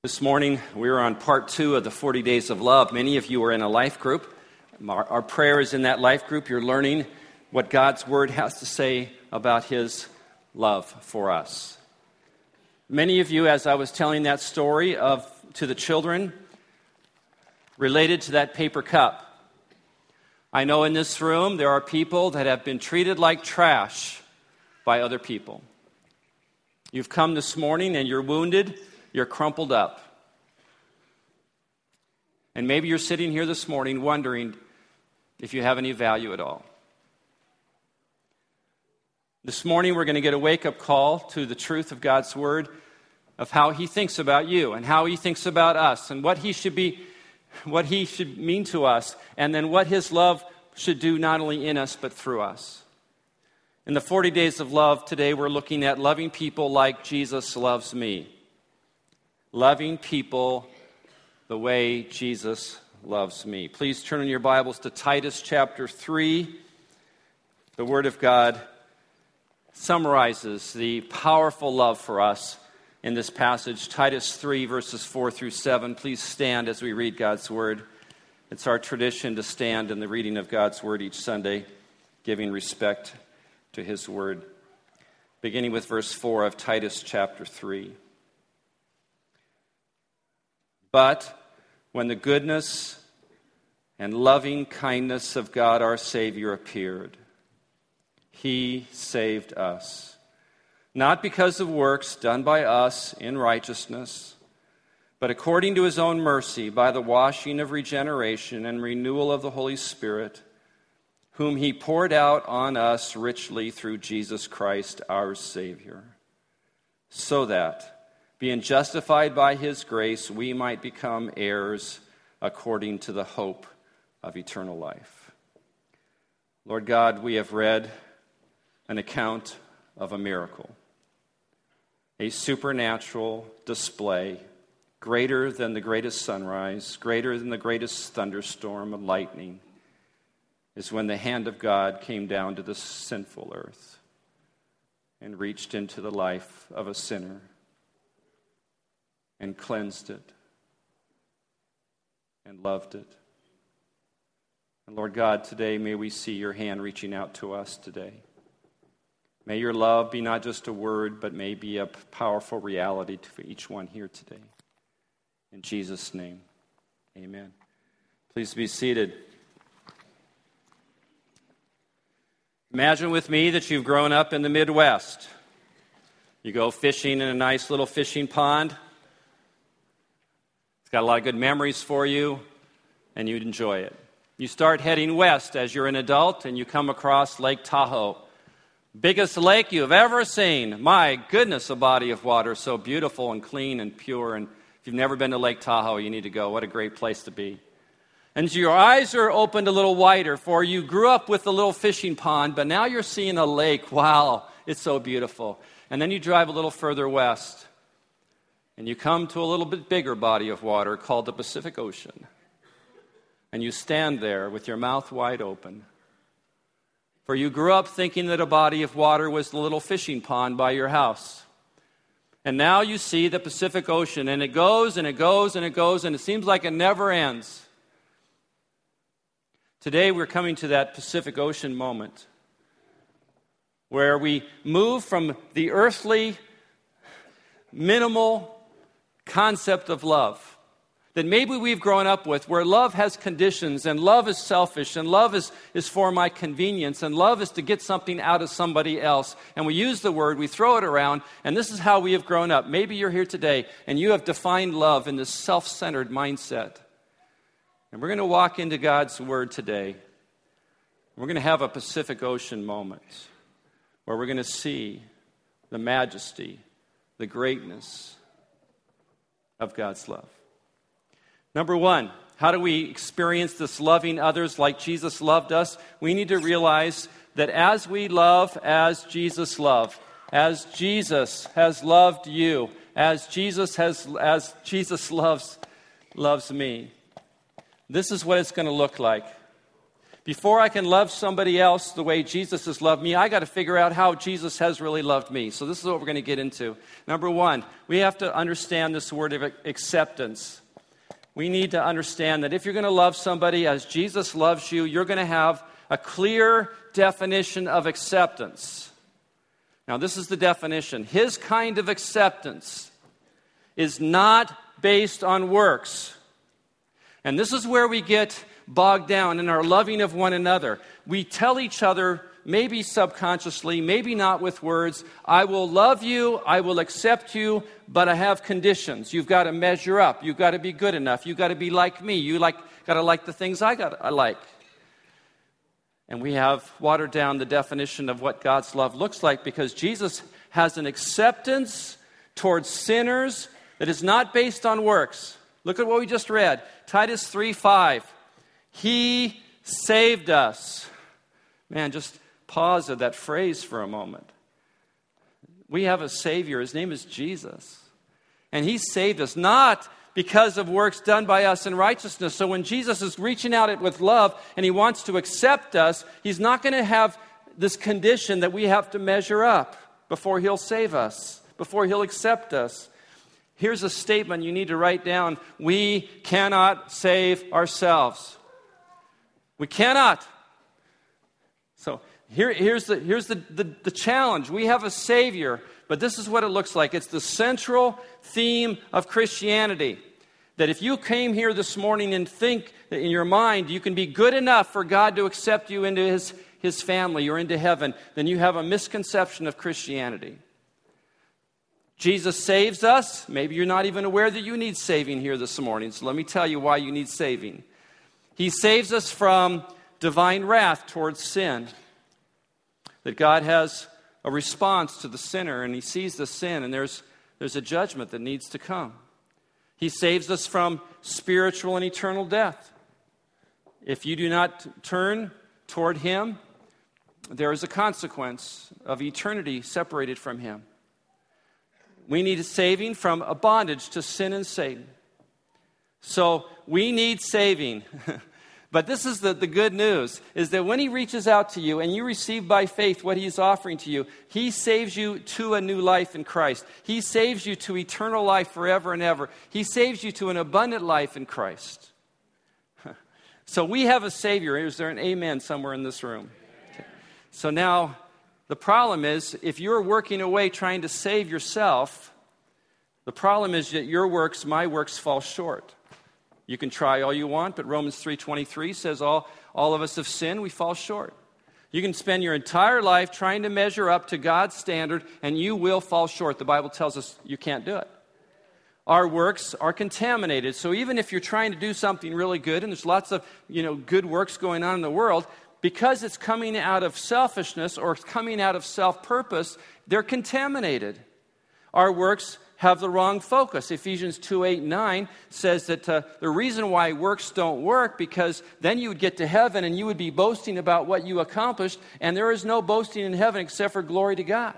This morning, we are on part 2 of the 40 Days of Love. Many of you are in a life group. Our prayer is in that life group. You're learning what God's Word has to say about His love for us. Many of you, as I was telling that story to the children, related to that paper cup. I know in this room there are people that have been treated like trash by other people. You've come this morning and you're wounded. You're crumpled up. And maybe you're sitting here this morning wondering if you have any value at all. This morning we're going to get a wake-up call to the truth of God's Word, of how He thinks about you and how He thinks about us and what He should mean to us, and then what His love should do not only in us but through us. In the 40 Days of Love today, we're looking at loving people like Jesus loves me. Loving people the way Jesus loves me. Please turn in your Bibles to Titus chapter 3. The Word of God summarizes the powerful love for us in this passage. Titus 3, verses 4 through 7. Please stand as we read God's Word. It's our tradition to stand in the reading of God's Word each Sunday, giving respect to His Word. Beginning with verse 4 of Titus chapter 3. But when the goodness and loving kindness of God our Savior appeared, He saved us, not because of works done by us in righteousness, but according to His own mercy, by the washing of regeneration and renewal of the Holy Spirit, whom He poured out on us richly through Jesus Christ our Savior, so that, being justified by His grace, we might become heirs according to the hope of eternal life. Lord God, we have read an account of a miracle, a supernatural display, greater than the greatest sunrise, greater than the greatest thunderstorm of lightning, is when the hand of God came down to this sinful earth and reached into the life of a sinner and cleansed it, and loved it. And Lord God, today may we see your hand reaching out to us today. May your love be not just a word, but may be a powerful reality for each one here today. In Jesus' name, amen. Please be seated. Imagine with me that you've grown up in the Midwest. You go fishing in a nice little fishing pond. It's got a lot of good memories for you, and you'd enjoy it. You start heading west as you're an adult, and you come across Lake Tahoe. Biggest lake you've ever seen. My goodness, a body of water so beautiful and clean and pure. And if you've never been to Lake Tahoe, you need to go. What a great place to be. And your eyes are opened a little wider, for you grew up with a little fishing pond, but now you're seeing a lake. Wow, it's so beautiful. And then you drive a little further west, and you come to a little bit bigger body of water called the Pacific Ocean. And you stand there with your mouth wide open. For you grew up thinking that a body of water was the little fishing pond by your house. And now you see the Pacific Ocean, and it goes and it goes and it goes, and it seems like it never ends. Today we're coming to that Pacific Ocean moment where we move from the earthly, minimal concept of love that maybe we've grown up with, where love has conditions, and love is selfish, and love is for my convenience, and love is to get something out of somebody else. And we use the word, we throw it around, and this is how we have grown up. Maybe you're here today, and you have defined love in this self-centered mindset. And we're going to walk into God's Word today. We're going to have a Pacific Ocean moment where we're going to see the majesty, the greatness of God's love. Number one, how do we experience this loving others like Jesus loved us? We need to realize that as we love as Jesus loved, as Jesus has loved you, as Jesus loves me, this is what it's going to look like. Before I can love somebody else the way Jesus has loved me, I got to figure out how Jesus has really loved me. So this is what we're going to get into. Number one, we have to understand this word of acceptance. We need to understand that if you're going to love somebody as Jesus loves you, you're going to have a clear definition of acceptance. Now, this is the definition. His kind of acceptance is not based on works. And this is where we get bogged down in our loving of one another. We tell each other, maybe subconsciously, maybe not with words, I will love you, I will accept you, but I have conditions. You've got to measure up. You've got to be good enough. You've got to be like me. You got to like the things I like. And we have watered down the definition of what God's love looks like because Jesus has an acceptance towards sinners that is not based on works. Look at what we just read. Titus 3:5. He saved us. Man, just pause at that phrase for a moment. We have a Savior. His name is Jesus. And He saved us not because of works done by us in righteousness. So when Jesus is reaching out with love and He wants to accept us, He's not going to have this condition that we have to measure up before He'll save us, before He'll accept us. Here's a statement you need to write down. We cannot save ourselves. We cannot. So here's the challenge. We have a Savior, but this is what it looks like. It's the central theme of Christianity. That if you came here this morning and think that in your mind you can be good enough for God to accept you into His family or into heaven, then you have a misconception of Christianity. Jesus saves us. Maybe you're not even aware that you need saving here this morning. So let me tell you why you need saving. He saves us from divine wrath towards sin. That God has a response to the sinner and He sees the sin and there's a judgment that needs to come. He saves us from spiritual and eternal death. If you do not turn toward Him, there is a consequence of eternity separated from Him. We need a saving from a bondage to sin and Satan. So we need saving. But this is the good news, is that when He reaches out to you and you receive by faith what He's offering to you, He saves you to a new life in Christ. He saves you to eternal life forever and ever. He saves you to an abundant life in Christ. So we have a Savior. Is there an amen somewhere in this room? Okay. So now, the problem is, if you're working away trying to save yourself, the problem is that your works, my works, fall short. You can try all you want, but Romans 3:23 says all of us have sinned, we fall short. You can spend your entire life trying to measure up to God's standard, and you will fall short. The Bible tells us you can't do it. Our works are contaminated. So even if you're trying to do something really good, and there's lots of good works going on in the world, because it's coming out of selfishness or it's coming out of self-purpose, they're contaminated. Our works have the wrong focus. Ephesians 2:8-9 says that the reason why works don't work, because then you would get to heaven and you would be boasting about what you accomplished, and there is no boasting in heaven except for glory to God.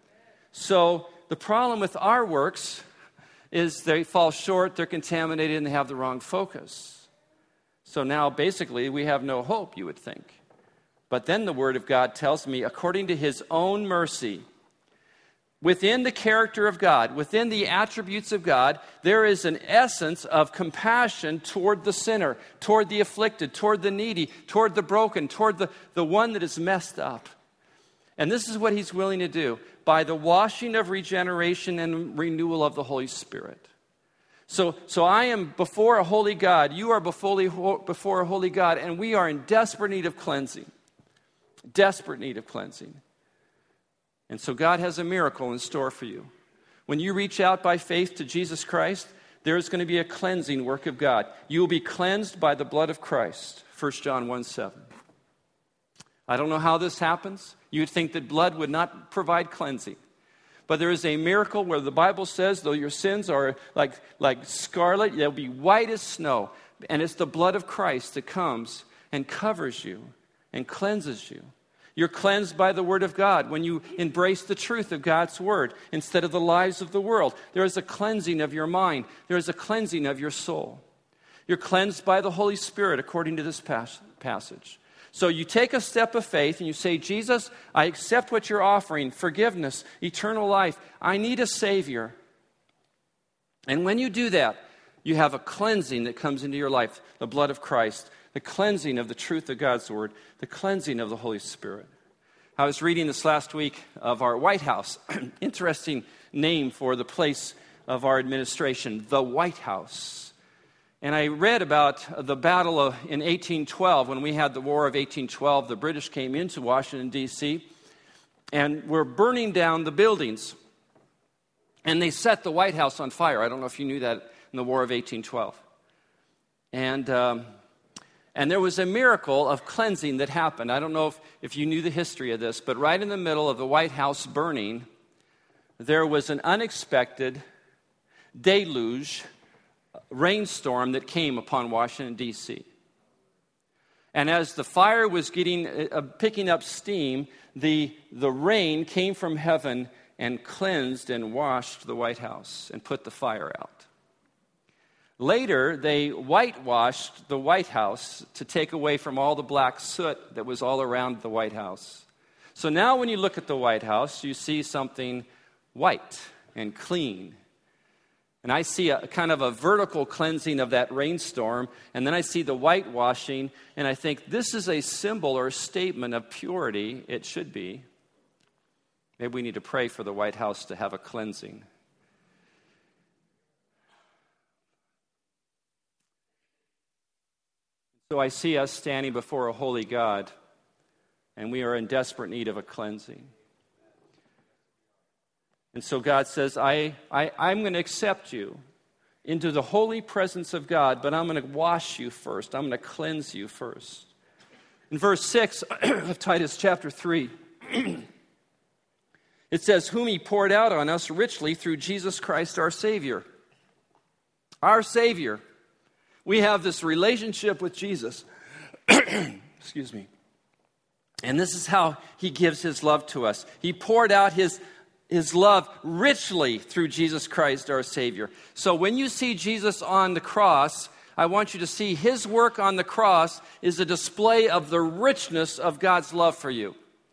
So the problem with our works is they fall short, they're contaminated, and they have the wrong focus. So now basically we have no hope, you would think. But then the Word of God tells me, according to His own mercy, within the character of God, within the attributes of God, there is an essence of compassion toward the sinner, toward the afflicted, toward the needy, toward the broken, toward the one that is messed up. And this is what He's willing to do by the washing of regeneration and renewal of the Holy Spirit. So I am before a holy God, you are before a holy God, and we are in desperate need of cleansing. Desperate need of cleansing. And so God has a miracle in store for you. When you reach out by faith to Jesus Christ, there is going to be a cleansing work of God. You will be cleansed by the blood of Christ. 1 John 1:7. I don't know how this happens. You'd think that blood would not provide cleansing. But there is a miracle where the Bible says, though your sins are like scarlet, they'll be white as snow. And it's the blood of Christ that comes and covers you and cleanses you. You're cleansed by the Word of God when you embrace the truth of God's Word instead of the lies of the world. There is a cleansing of your mind. There is a cleansing of your soul. You're cleansed by the Holy Spirit according to this passage. So you take a step of faith and you say, Jesus, I accept what you're offering, forgiveness, eternal life. I need a Savior. And when you do that, you have a cleansing that comes into your life, the blood of Christ, the cleansing of the truth of God's Word, the cleansing of the Holy Spirit. I was reading this last week of our White House. Interesting name for the place of our administration, the White House. And I read about the battle in 1812, when we had the War of 1812. The British came into Washington, D.C., and were burning down the buildings. And they set the White House on fire. I don't know if you knew that in the War of 1812. And there was a miracle of cleansing that happened. I don't know if you knew the history of this, but right in the middle of the White House burning, there was an unexpected deluge, rainstorm that came upon Washington, D.C. And as the fire was picking up steam, the rain came from heaven and cleansed and washed the White House and put the fire out. Later, they whitewashed the White House to take away from all the black soot that was all around the White House. So now when you look at the White House, you see something white and clean. And I see a kind of a vertical cleansing of that rainstorm, and then I see the whitewashing, and I think this is a symbol or a statement of purity. It should be. Maybe we need to pray for the White House to have a cleansing. So I see us standing before a holy God, and we are in desperate need of a cleansing. And so God says, I'm going to accept you into the holy presence of God, but I'm going to wash you first. I'm going to cleanse you first. In verse 6 of Titus chapter 3, it says, whom he poured out on us richly through Jesus Christ our Savior. Our Savior. We have this relationship with Jesus. Excuse me. And this is how he gives his love to us. He poured out his love richly through Jesus Christ our Savior. So when you see Jesus on the cross, I want you to see his work on the cross is a display of the richness of God's love for you.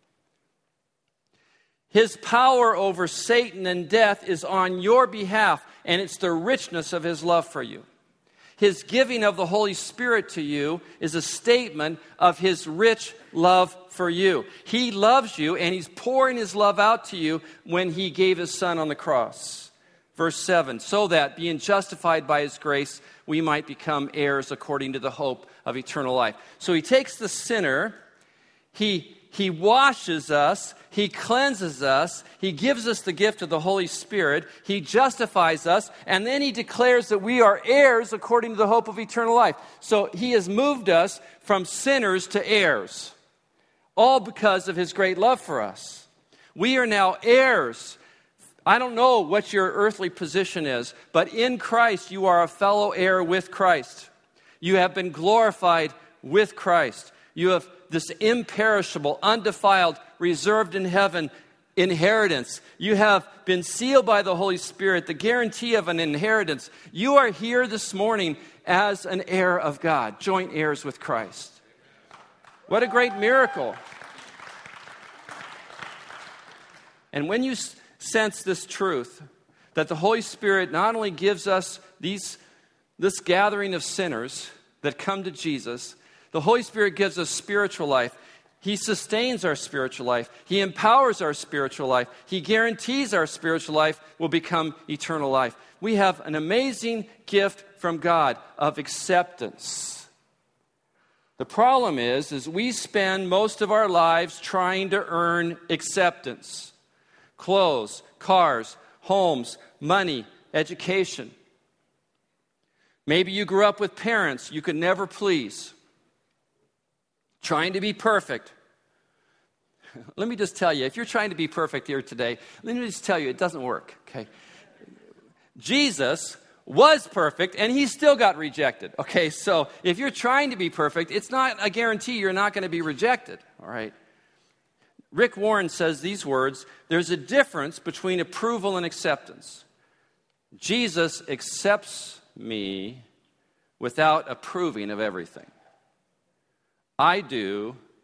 His power over Satan and death is on your behalf, and it's the richness of his love for you. His giving of the Holy Spirit to you is a statement of his rich love for you. He loves you, and he's pouring his love out to you when he gave his son on the cross. Verse 7, so that, being justified by his grace, we might become heirs according to the hope of eternal life. So he takes the sinner, he washes us, he cleanses us, he gives us the gift of the Holy Spirit, he justifies us, and then he declares that we are heirs according to the hope of eternal life. So he has moved us from sinners to heirs, all because of his great love for us. We are now heirs. I don't know what your earthly position is, but in Christ you are a fellow heir with Christ. You have been glorified with Christ. You have this imperishable, undefiled, reserved in heaven inheritance. You have been sealed by the Holy Spirit, the guarantee of an inheritance. You are here this morning as an heir of God, joint heirs with Christ. What a great miracle. And when you sense this truth, that the Holy Spirit not only gives us this gathering of sinners that come to Jesus, the Holy Spirit gives us spiritual life. He sustains our spiritual life. He empowers our spiritual life. He guarantees our spiritual life will become eternal life. We have an amazing gift from God of acceptance. The problem is we spend most of our lives trying to earn acceptance. Clothes, cars, homes, money, education. Maybe you grew up with parents you could never please. Trying to be perfect. Let me just tell you, if you're trying to be perfect here today, let me just tell you, it doesn't work, okay? Jesus was perfect, and he still got rejected, okay? So if you're trying to be perfect, it's not a guarantee you're not going to be rejected, all right? Rick Warren says these words, there's a difference between approval and acceptance. Jesus accepts me without approving of everything. I do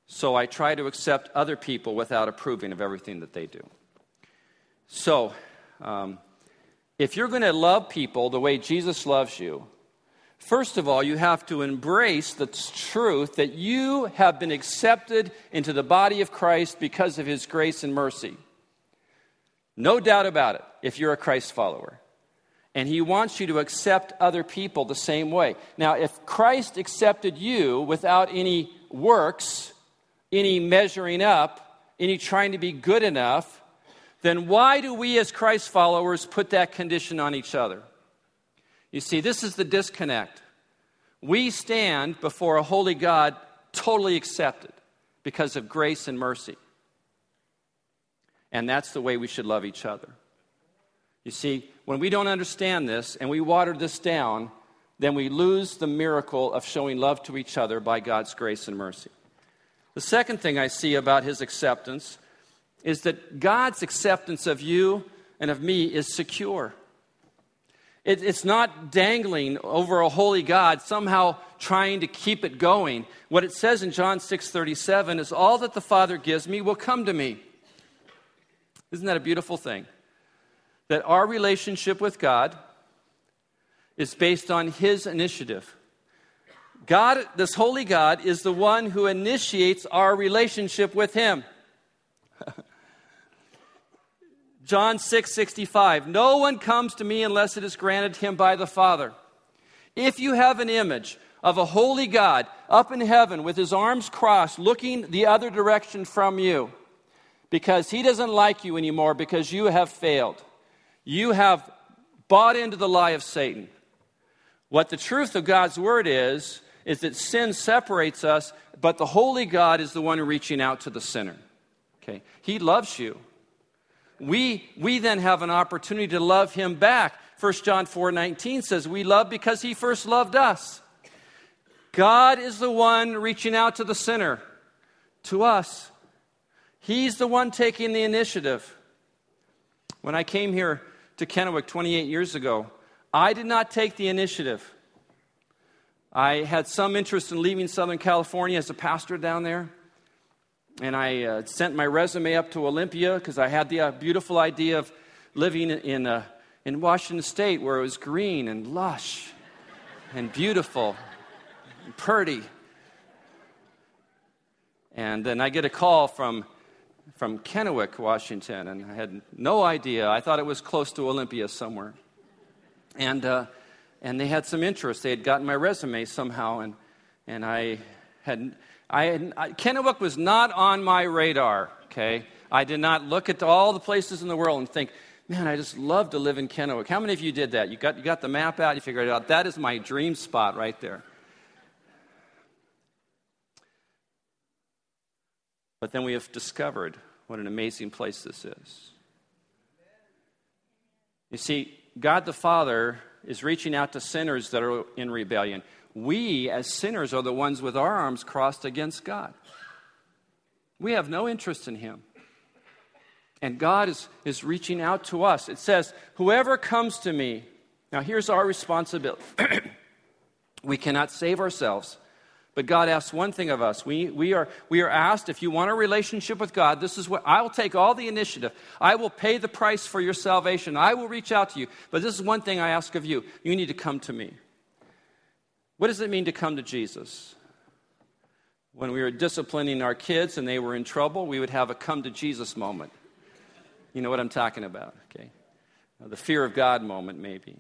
So I try to accept other people without approving of everything that they do. So, if you're going to love people the way Jesus loves you, first of all, you have to embrace the truth that you have been accepted into the body of Christ because of His grace and mercy. No doubt about it, if you're a Christ follower. And He wants you to accept other people the same way. Now, if Christ accepted you without any works, any measuring up, any trying to be good enough, then why do we as Christ followers put that condition on each other? You see, this is the disconnect. We stand before a holy God totally accepted because of grace and mercy. And that's the way we should love each other. You see, when we don't understand this and we water this down, then we lose the miracle of showing love to each other by God's grace and mercy. The second thing I see about His acceptance is that God's acceptance of you and of me is secure. It's not dangling over a holy God, somehow trying to keep it going. What it says in John 6:37 is, all that the Father gives me will come to me. Isn't that a beautiful thing? That our relationship with God is based on His initiative. God, this holy God, is the one who initiates our relationship with Him. John 6:65, no one comes to me unless it is granted him by the Father. If you have an image of a holy God up in heaven with His arms crossed, looking the other direction from you, because He doesn't like you anymore because you have failed, you have bought into the lie of Satan. What the truth of God's word is that sin separates us, but the holy God is the one reaching out to the sinner. Okay? He loves you. We then have an opportunity to love Him back. 1 John 4:19 says, we love because He first loved us. God is the one reaching out to the sinner, to us. He's the one taking the initiative. When I came here to Kennewick 28 years ago, I did not take the initiative. I had some interest in leaving Southern California as a pastor down there. And I sent my resume up to Olympia because I had the beautiful idea of living in Washington State where it was green and lush and beautiful and pretty. And then I get a call from Kennewick, Washington, and I had no idea. I thought it was close to Olympia somewhere. And they had some interest. They had gotten my resume somehow, and Kennewick was not on my radar, okay? I did not look at all the places in the world and think, man, I just love to live in Kennewick. How many of you did that? You got the map out, you figured it out. That is my dream spot right there. But then we have discovered what an amazing place this is. You see, God the Father is reaching out to sinners that are in rebellion. We, as sinners, are the ones with our arms crossed against God. We have no interest in Him. And God is reaching out to us. It says, whoever comes to me. Now, here's our responsibility. We cannot save ourselves. But God asks one thing of us. We are asked, if you want a relationship with God, this is what I will take all the initiative. I will pay the price for your salvation. I will reach out to you. But this is one thing I ask of you. You need to come to me. What does it mean to come to Jesus? When we were disciplining our kids and they were in trouble, we would have a come to Jesus moment. You know what I'm talking about, okay? The fear of God moment, maybe.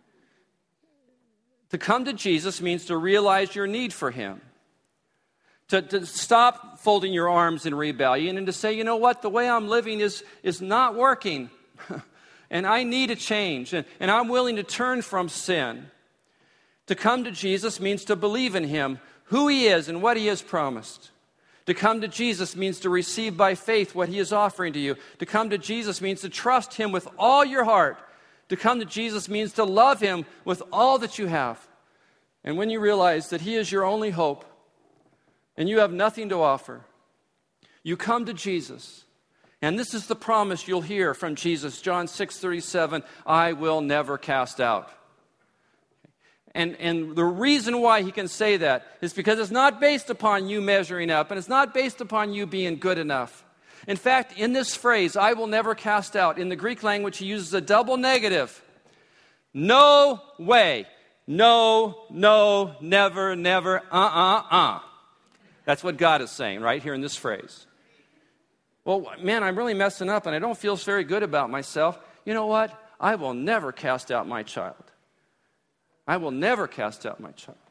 To come to Jesus means to realize your need for Him. To stop folding your arms in rebellion and to say, you know what, the way I'm living is not working. And I need a change. And I'm willing to turn from sin. To come to Jesus means to believe in Him, who He is and what He has promised. To come to Jesus means to receive by faith what He is offering to you. To come to Jesus means to trust Him with all your heart. To come to Jesus means to love Him with all that you have. And when you realize that He is your only hope and you have nothing to offer, you come to Jesus. And this is the promise you'll hear from Jesus, John 6:37, I will never cast out. And the reason why he can say that is because it's not based upon you measuring up, and it's not based upon you being good enough. In fact, in this phrase, I will never cast out, in the Greek language, he uses a double negative. No way. No, no, never, never, That's what God is saying right here in this phrase. Well, man, I'm really messing up and I don't feel very good about myself. You know what? I will never cast out my child. I will never cast out my child.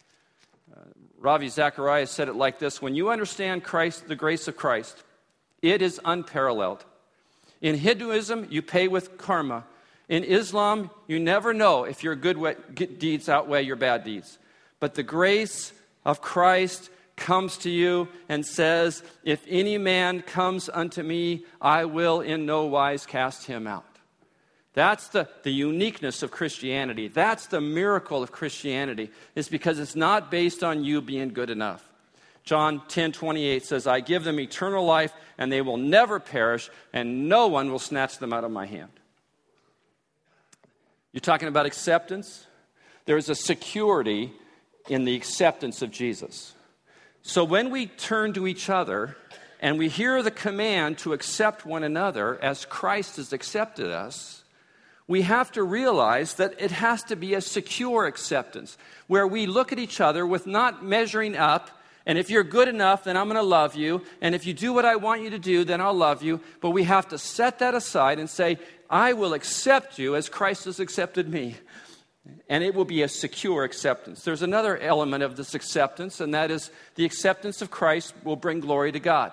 Ravi Zacharias said it like this: when you understand Christ, the grace of Christ, it is unparalleled. In Hinduism, you pay with karma. In Islam, you never know if your good deeds outweigh your bad deeds. But the grace of Christ comes to you and says, if any man comes unto me, I will in no wise cast him out. That's the uniqueness of Christianity. That's the miracle of Christianity, is because it's not based on you being good enough. John 10:28 says, I give them eternal life, and they will never perish, and no one will snatch them out of my hand. You're talking about acceptance? There's a security in the acceptance of Jesus. So when we turn to each other and we hear the command to accept one another as Christ has accepted us, we have to realize that it has to be a secure acceptance, where we look at each other with not measuring up, and if you're good enough, then I'm going to love you, and if you do what I want you to do, then I'll love you. But we have to set that aside and say, I will accept you as Christ has accepted me. And it will be a secure acceptance. There's another element of this acceptance, and that is the acceptance of Christ will bring glory to God.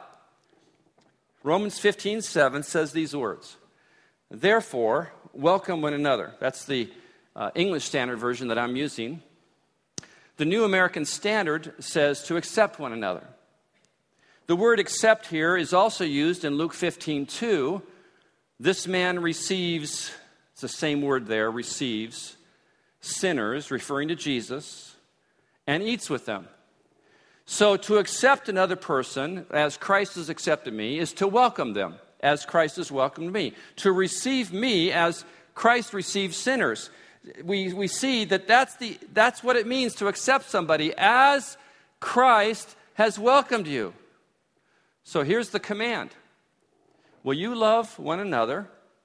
Romans 15:7 says these words, therefore, welcome one another. That's the English Standard Version that I'm using. The New American Standard says to accept one another. The word accept here is also used in Luke 15:2. This man receives, it's the same word there, receives sinners, referring to Jesus, and eats with them. So to accept another person as Christ has accepted me is to welcome them as Christ has welcomed me. To receive me as Christ receives sinners. We see that that's what it means to accept somebody as Christ has welcomed you. So here's the command. Will you love one another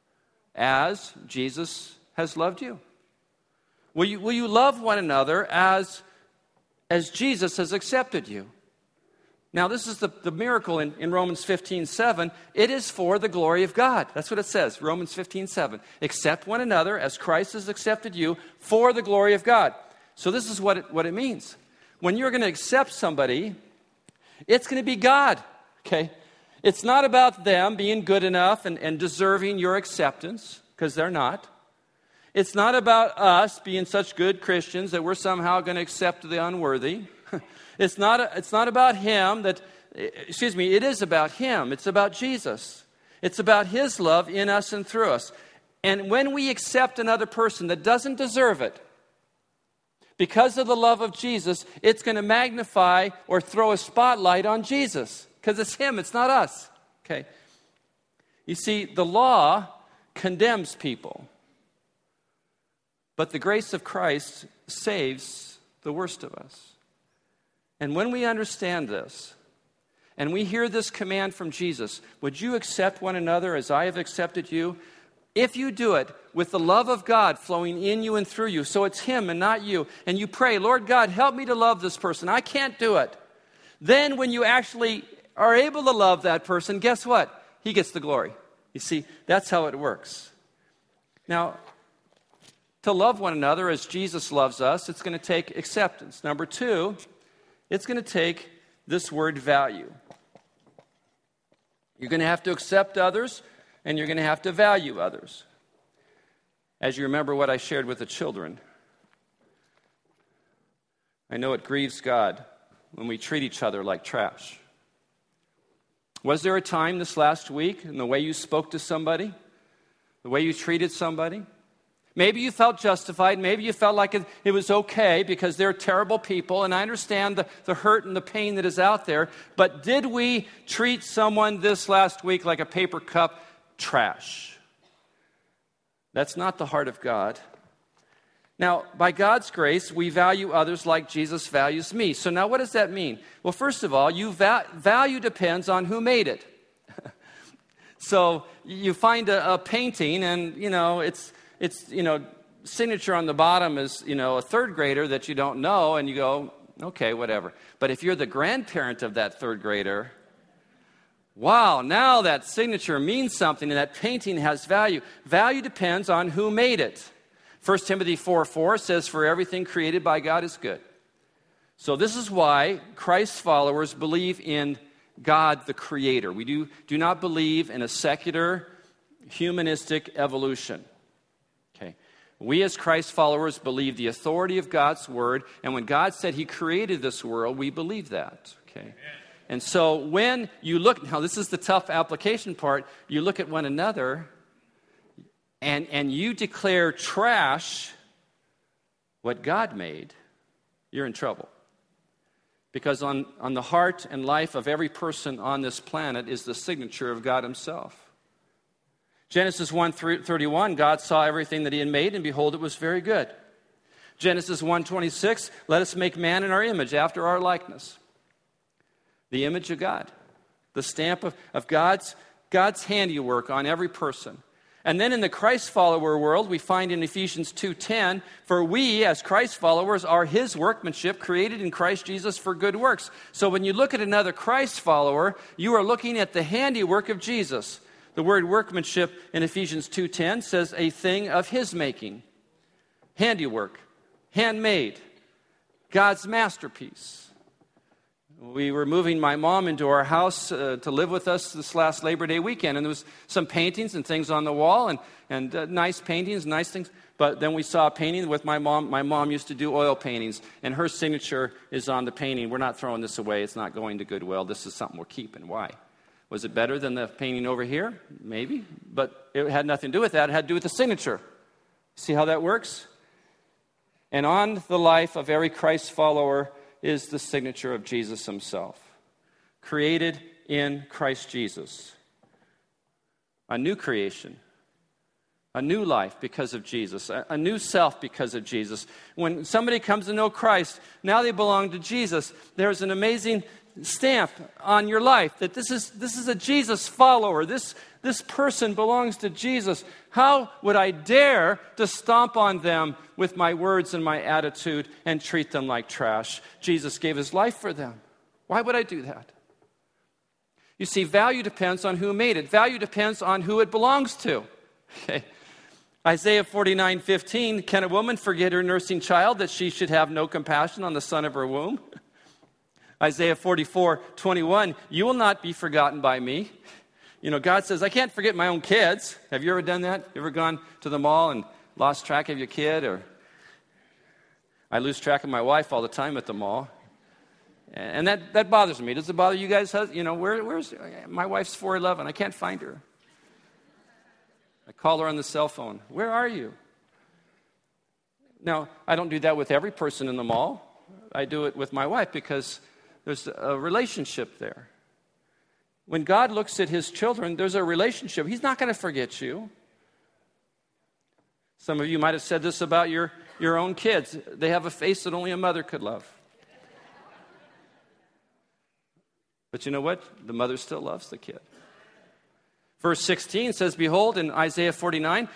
as Jesus has loved you? Will you love one another as Jesus has accepted you? Now, this is the miracle in Romans 15:7. It is for the glory of God. That's what it says, Romans 15:7. Accept one another as Christ has accepted you for the glory of God. So this is what it means. When you're going to accept somebody, it's going to be God, okay? It's not about them being good enough and deserving your acceptance, because they're not. It's not about us being such good Christians that we're somehow going to accept the unworthy. It's not about him it is about him. It's about Jesus. It's about his love in us and through us. And when we accept another person that doesn't deserve it, because of the love of Jesus, it's going to magnify or throw a spotlight on Jesus. Because it's him, it's not us. Okay. You see, the law condemns people. But the grace of Christ saves the worst of us. And when we understand this, and we hear this command from Jesus, would you accept one another as I have accepted you? If you do it with the love of God flowing in you and through you, so it's him and not you, and you pray, Lord God, help me to love this person. I can't do it. Then when you actually are able to love that person, guess what? He gets the glory. You see, that's how it works. Now, to love one another as Jesus loves us, it's going to take acceptance. Number two, it's going to take this word value. You're going to have to accept others, and you're going to have to value others. As you remember what I shared with the children, I know it grieves God when we treat each other like trash. Was there a time this last week in the way you spoke to somebody, the way you treated somebody? Maybe you felt justified. Maybe you felt like it was okay because they're terrible people, and I understand the hurt and the pain that is out there. But did we treat someone this last week like a paper cup trash? That's not the heart of God. Now, by God's grace, we value others like Jesus values me. So now what does that mean? Well, first of all, value depends on who made it. So you find a painting and, it's signature on the bottom is, a third grader that you don't know, and you go, okay, whatever. But if you're the grandparent of that third grader, wow, now that signature means something, and that painting has value. Value depends on who made it. 1 Timothy 4:4 says, for everything created by God is good. So this is why Christ's followers believe in God the Creator. We do not believe in a secular, humanistic evolution. Okay. We as Christ followers believe the authority of God's Word, and when God said He created this world, we believe that. Okay. Amen. And so when you look, now this is the tough application part, you look at one another and you declare trash what God made, you're in trouble. Because on the heart and life of every person on this planet is the signature of God Himself. Genesis 1:31, God saw everything that He had made, and behold, it was very good. Genesis 1:26, let us make man in our image, after our likeness. The image of God. The stamp of God's handiwork on every person. And then in the Christ follower world, we find in Ephesians 2:10, for we as Christ followers are His workmanship, created in Christ Jesus for good works. So when you look at another Christ follower, you are looking at the handiwork of Jesus. The word workmanship in Ephesians 2:10 says a thing of His making. Handiwork, handmade, God's masterpiece. We were moving my mom into our house to live with us this last Labor Day weekend, and there was some paintings and things on the wall, and nice paintings, nice things. But then we saw a painting with my mom. My mom used to do oil paintings, and her signature is on the painting. We're not throwing this away. It's not going to Goodwill. This is something we're keeping. Why? Was it better than the painting over here? Maybe. But it had nothing to do with that. It had to do with the signature. See how that works? And on the life of every Christ follower is the signature of Jesus Himself. Created in Christ Jesus. A new creation. A new life because of Jesus. A new self because of Jesus. When somebody comes to know Christ, now they belong to Jesus. There's an amazing stamp on your life that this is a Jesus follower. This person belongs to Jesus. How would I dare to stomp on them with my words and my attitude and treat them like trash? Jesus gave His life for them. Why would I do that? You see, value depends on who made it. Value depends on who it belongs to. Okay. Isaiah 49:15, can a woman forget her nursing child that she should have no compassion on the son of her womb? Isaiah 44:21, you will not be forgotten by me. God says, I can't forget my own kids. Have you ever done that? You ever gone to the mall and lost track of your kid? Or I lose track of my wife all the time at the mall. And that bothers me. Does it bother you guys? Where's my wife's 4'11"? I can't find her. I call her on the cell phone. Where are you? Now, I don't do that with every person in the mall. I do it with my wife because there's a relationship there. When God looks at His children, there's a relationship. He's not going to forget you. Some of you might have said this about your own kids. They have a face that only a mother could love. But you know what? The mother still loves the kid. Verse 16 says, behold, in Isaiah 49,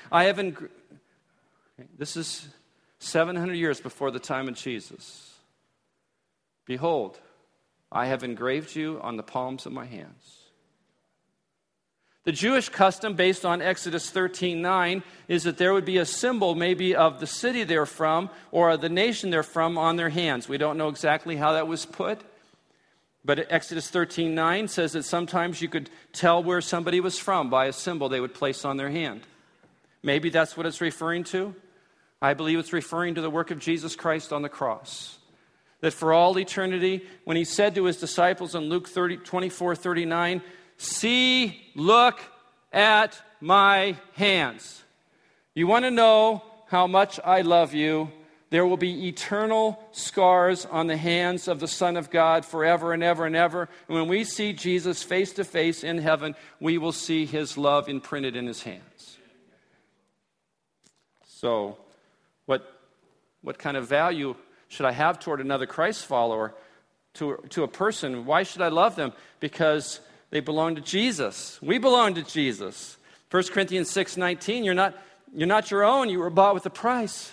this is 700 years before the time of Jesus. Behold, I have engraved you on the palms of my hands. The Jewish custom based on Exodus 13:9 is that there would be a symbol maybe of the city they're from or of the nation they're from on their hands. We don't know exactly how that was put. But Exodus 13:9 says that sometimes you could tell where somebody was from by a symbol they would place on their hand. Maybe that's what it's referring to. I believe it's referring to the work of Jesus Christ on the cross. That for all eternity, when He said to His disciples in Luke 24:39, see, look at my hands. You want to know how much I love you? There will be eternal scars on the hands of the Son of God forever and ever and ever. And when we see Jesus face to face in heaven, we will see His love imprinted in His hands. So, what What kind of value should I have toward another Christ follower, to a person? Why should I love them? Because they belong to Jesus. We belong to Jesus. 1 Corinthians 6:19, you're not your own. You were bought with a price.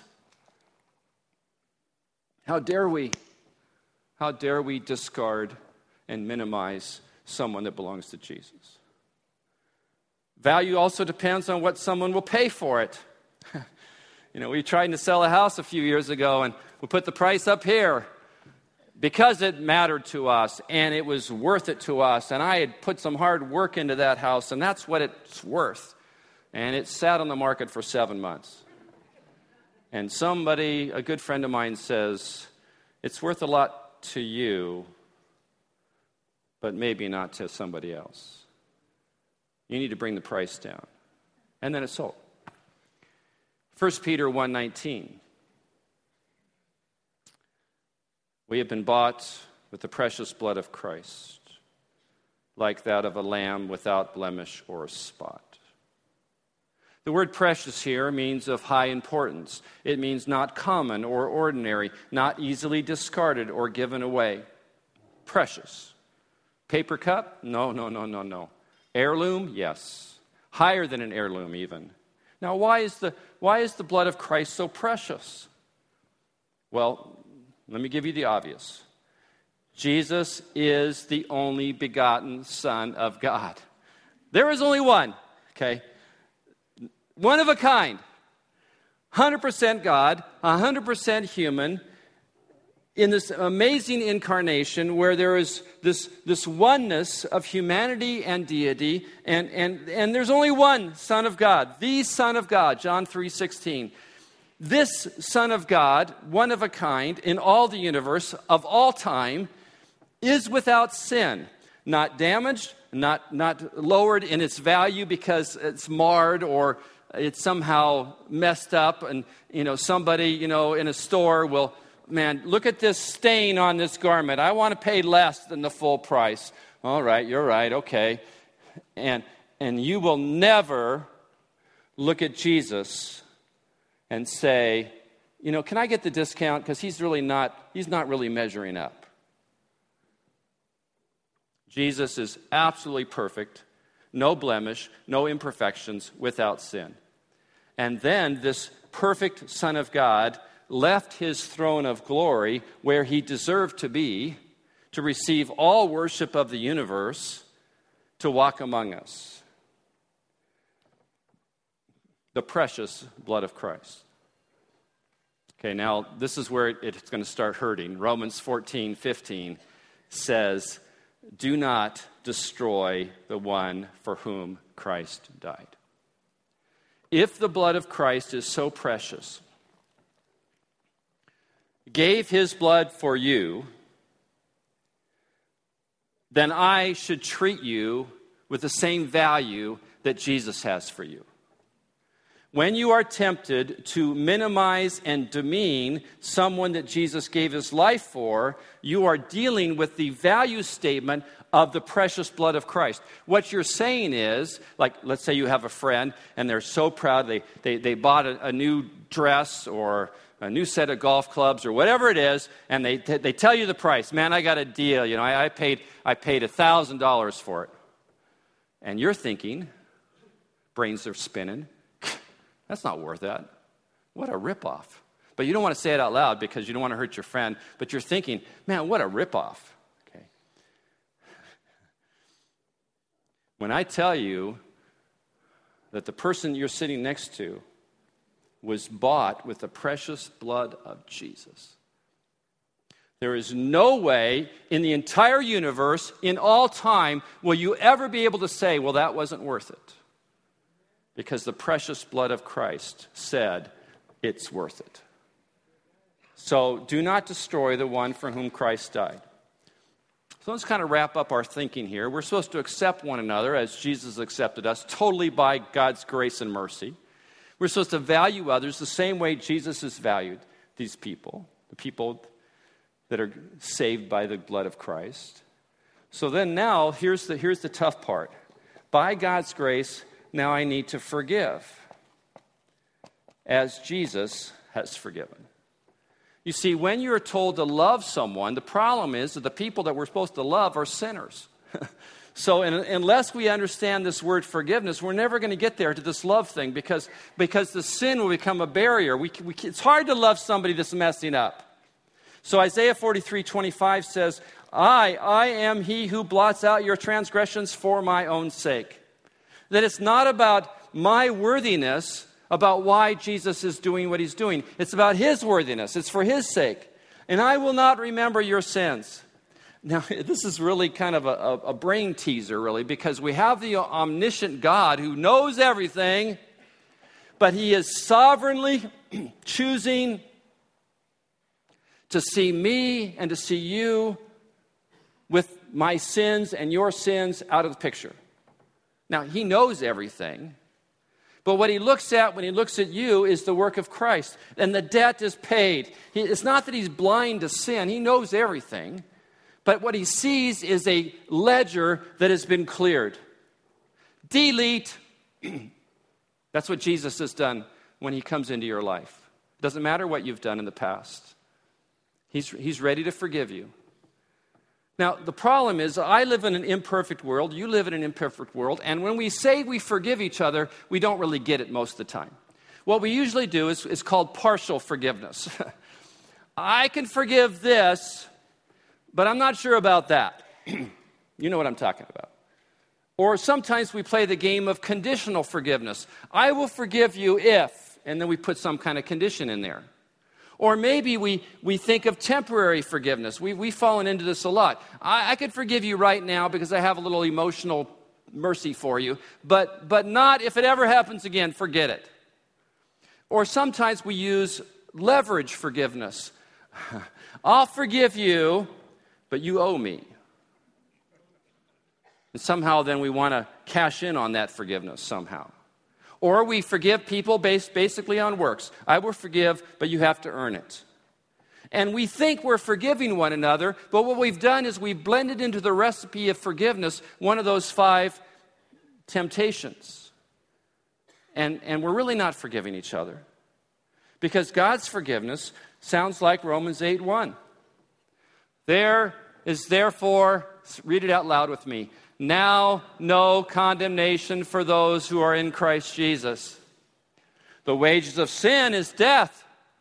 How dare we? How dare we discard and minimize someone that belongs to Jesus? Value also depends on what someone will pay for it. We tried to sell a house a few years ago, and we put the price up here because it mattered to us, and it was worth it to us, and I had put some hard work into that house, and that's what it's worth. And it sat on the market for 7 months. And somebody, a good friend of mine, says, it's worth a lot to you, but maybe not to somebody else. You need to bring the price down. And then it sold. 1 Peter 1:19. We have been bought with the precious blood of Christ, like that of a lamb without blemish or spot. The word precious here means of high importance. It means not common or ordinary, not easily discarded or given away. Precious. Paper cup? No. Heirloom? Yes. Higher than an heirloom even. Now, why is the blood of Christ so precious? Well, let me give you the obvious. Jesus is the only begotten Son of God. There is only one, okay? One of a kind. 100% God, 100% human, in this amazing incarnation where there is this oneness of humanity and deity, and there's only one Son of God, the Son of God, John 3:16. This Son of God, one of a kind, in all the universe, of all time, is without sin, not damaged, not lowered in its value because it's marred or it's somehow messed up, and somebody in a store will, man, look at this stain on this garment. I want to pay less than the full price. All right, you're right, okay. And you will never look at Jesus and say, can I get the discount? Because he's not really measuring up. Jesus is absolutely perfect, no blemish, no imperfections, without sin. And then this perfect Son of God left his throne of glory where he deserved to be, to receive all worship of the universe, to walk among us. The precious blood of Christ. Okay, now this is where it's going to start hurting. Romans 14:15 says, do not destroy the one for whom Christ died. If the blood of Christ is so precious, gave his blood for you, then I should treat you with the same value that Jesus has for you. When you are tempted to minimize and demean someone that Jesus gave his life for, you are dealing with the value statement of the precious blood of Christ. What you're saying is, like, let's say you have a friend and they're so proud they bought a new dress or a new set of golf clubs or whatever it is, and they tell you the price. Man, I got a deal. I paid $1,000 for it. And you're thinking, brains are spinning, that's not worth that. What a ripoff. But you don't want to say it out loud because you don't want to hurt your friend, but you're thinking, man, what a ripoff. Okay. When I tell you that the person you're sitting next to was bought with the precious blood of Jesus, there is no way in the entire universe, in all time, will you ever be able to say, well, that wasn't worth it. Because the precious blood of Christ said, it's worth it. So do not destroy the one for whom Christ died. So let's kind of wrap up our thinking here. We're supposed to accept one another as Jesus accepted us, totally by God's grace and mercy. We're supposed to value others the same way Jesus has valued these people, the people that are saved by the blood of Christ. So then now, here's the tough part. By God's grace, now I need to forgive as Jesus has forgiven. You see, when you're told to love someone, the problem is that the people that we're supposed to love are sinners. So unless we understand this word forgiveness, we're never going to get there to this love thing because the sin will become a barrier. It's hard to love somebody that's messing up. So Isaiah 43:25 says, I am he who blots out your transgressions for my own sake. That it's not about my worthiness, about why Jesus is doing what he's doing. It's about his worthiness. It's for his sake. And I will not remember your sins. Now, this is really kind of a brain teaser, really, because we have the omniscient God who knows everything, but he is sovereignly choosing to see me and to see you with my sins and your sins out of the picture. Now, he knows everything, but what he looks at when he looks at you is the work of Christ, and the debt is paid. It's not that he's blind to sin. He knows everything. But what he sees is a ledger that has been cleared. Delete. That's what Jesus has done when he comes into your life. It doesn't matter what you've done in the past. He's ready to forgive you. Now, the problem is I live in an imperfect world. You live in an imperfect world. And when we say we forgive each other, we don't really get it most of the time. What we usually do is called partial forgiveness. I can forgive this, but I'm not sure about that. You know what I'm talking about. Or sometimes we play the game of conditional forgiveness. I will forgive you if, and then we put some kind of condition in there. Or maybe we think of temporary forgiveness. We've fallen into this a lot. I could forgive you right now because I have a little emotional mercy for you, but not if it ever happens again, forget it. Or sometimes we use leverage forgiveness. I'll forgive you, but you owe me. And somehow then we want to cash in on that forgiveness somehow. Or we forgive people based basically on works. I will forgive, but you have to earn it. And we think we're forgiving one another, but what we've done is we've blended into the recipe of forgiveness one of those 5 temptations. And we're really not forgiving each other. Because God's forgiveness sounds like Romans 8:1. There is therefore, read it out loud with me, now no condemnation for those who are in Christ Jesus. The wages of sin is death.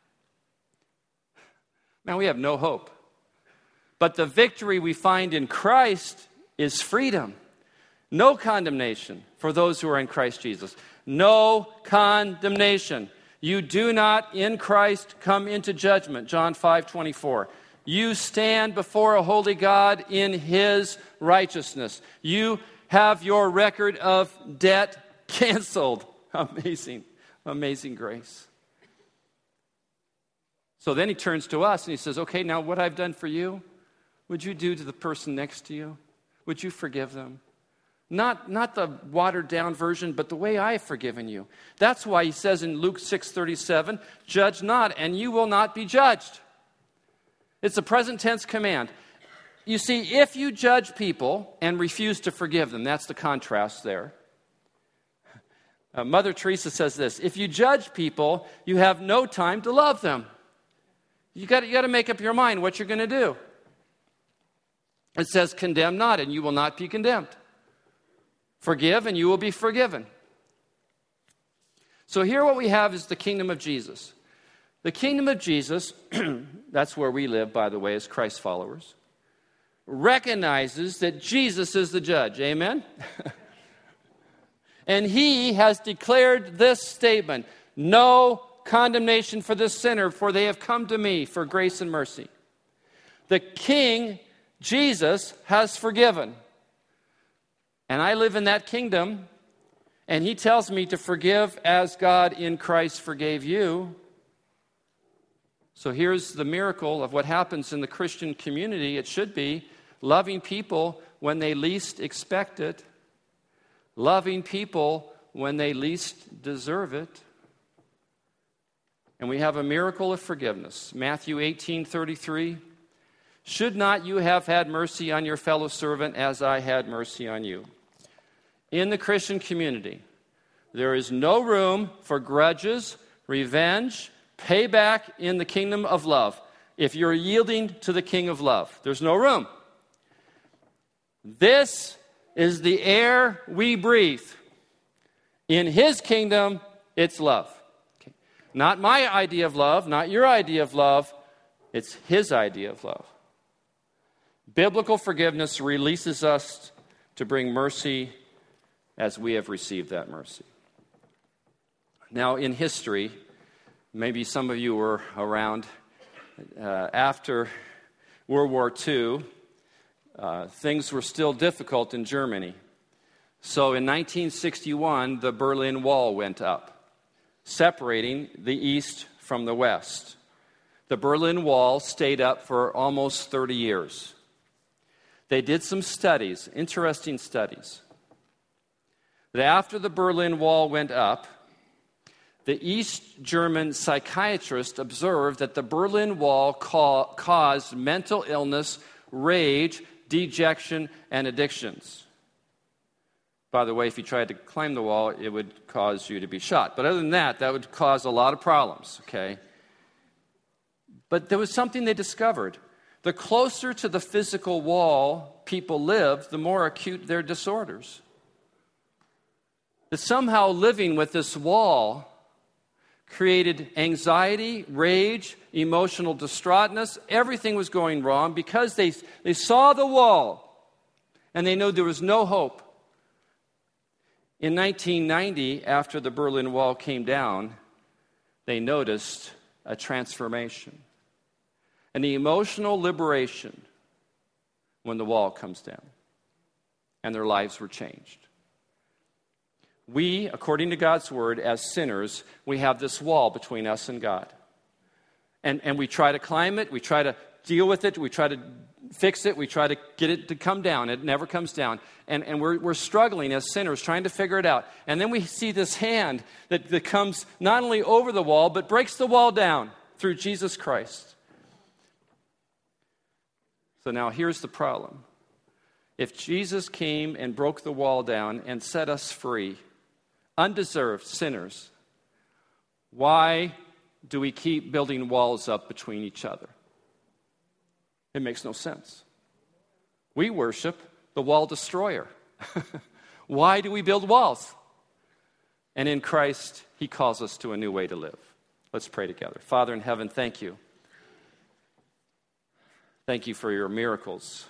Now we have no hope. But the victory we find in Christ is freedom. No condemnation for those who are in Christ Jesus. No condemnation. You do not in Christ come into judgment. John 5:24. You stand before a holy God in his righteousness. You have your record of debt canceled. Amazing, amazing grace. So then he turns to us and he says, okay, now what I've done for you, would you do to the person next to you? Would you forgive them? Not the watered down version, but the way I've forgiven you. That's why he says in Luke 6:37, judge not and you will not be judged. It's a present tense command. You see, if you judge people and refuse to forgive them, that's the contrast there. Mother Teresa says this, if you judge people, you have no time to love them. You got to make up your mind what you're going to do. It says, condemn not, and you will not be condemned. Forgive, and you will be forgiven. So here what we have is the kingdom of Jesus. The kingdom of Jesus, that's where we live, by the way, as Christ followers, recognizes that Jesus is the judge. Amen? And he has declared this statement, no condemnation for this sinner, for they have come to me for grace and mercy. The King, Jesus, has forgiven. And I live in that kingdom, and he tells me to forgive as God in Christ forgave you. So here's the miracle of what happens in the Christian community. It should be loving people when they least expect it, loving people when they least deserve it. And we have a miracle of forgiveness. Matthew 18:33, should not you have had mercy on your fellow servant as I had mercy on you? In the Christian community, there is no room for grudges, revenge, payback in the kingdom of love. if you're yielding to the King of love. There's no room. This is the air we breathe. In his kingdom, it's love. Okay. Not my idea of love, not your idea of love. It's his idea of love. Biblical forgiveness releases us to bring mercy as we have received that mercy. Now, in history, maybe some of you were around after World War II, things were still difficult in Germany. So in 1961, the Berlin Wall went up, separating the East from the West. The Berlin Wall stayed up for almost 30 years. They did some studies, interesting studies, that after the Berlin Wall went up, the East German psychiatrist observed that the Berlin Wall caused mental illness, rage, dejection, and addictions. By the way, if you tried to climb the wall, it would cause you to be shot. But other than that, that would cause a lot of problems, okay? But there was something they discovered. The closer to the physical wall people lived, the more acute their disorders. That somehow living with this wall created anxiety, rage, emotional distraughtness. Everything was going wrong because they saw the wall and they knew there was no hope. In 1990, after the Berlin Wall came down, they noticed a transformation, an emotional liberation when the wall comes down, and their lives were changed. We, according to God's word, as sinners, we have this wall between us and God. And we try to climb it, we try to deal with it, we try to fix it, we try to get it to come down. It never comes down. And we're struggling as sinners, trying to figure it out. And then we see this hand that comes not only over the wall, but breaks the wall down through Jesus Christ. So now here's the problem. If Jesus came and broke the wall down and set us free, undeserved sinners, why do we keep building walls up between each other? It makes no sense. We worship the wall destroyer. Why do we build walls? And in Christ, he calls us to a new way to live. Let's pray together. Father in heaven, thank you. Thank you for your miracles.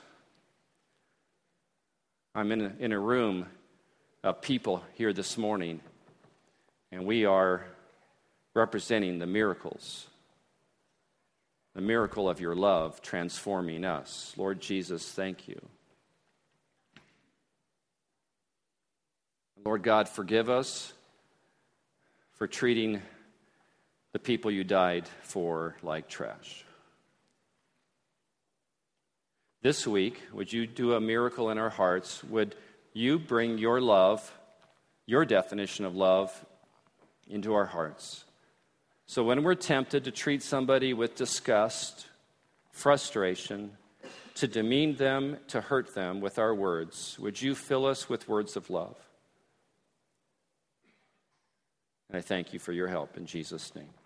I'm in a room of people here this morning, and we are representing the miracles, the miracle of your love transforming us. Lord Jesus, thank you. Lord God, forgive us for treating the people you died for like trash. This week, would you do a miracle in our hearts? Would you bring your love, your definition of love, into our hearts? So when we're tempted to treat somebody with disgust, frustration, to demean them, to hurt them with our words, would you fill us with words of love? And I thank you for your help in Jesus' name.